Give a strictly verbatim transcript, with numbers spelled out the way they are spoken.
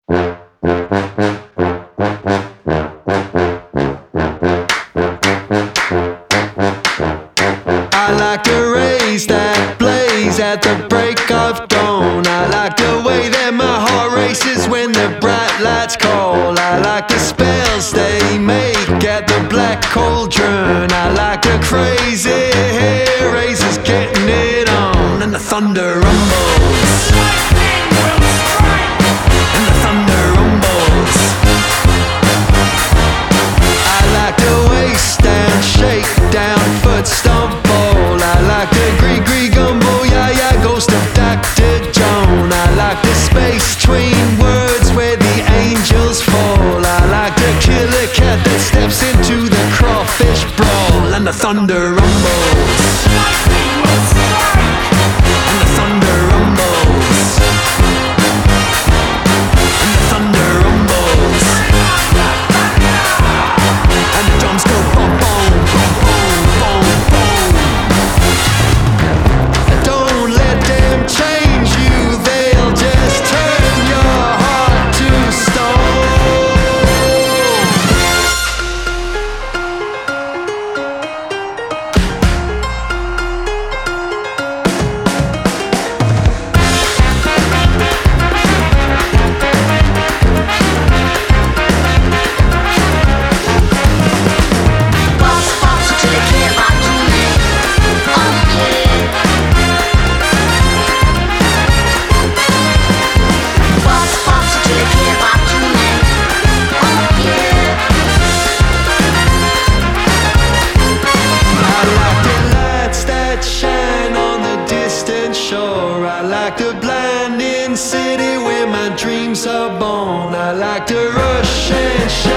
I like the rays that blaze at the break of dawn. I like the way that my heart races when the bright lights call. I like the spells they make at the black cauldron. I like the crazy hair raisers getting it on. And the thunder rumbles, and the thunder rumbles. I like the waist down, shake down, foot stomp ball. I like the gree gree gumbo, yeah yeah, ghost of Doctor Joan. I like the space between words where the angels fall. I like the killer cat that steps into the crawfish brawl. And the thunder rumbles, and the thunder rumbles, and the thunder rumbles, and the drums go boom boom boom boom boom boom. Don't let them change you, they'll just turn your heart to stone. Boss, boss, till they care about you, man. Oh yeah. Boss, boss, till they care about you, man. Oh yeah. I like the lights that shine on the distant shore. I like the blinding city where my dreams are born. I like the rush and shine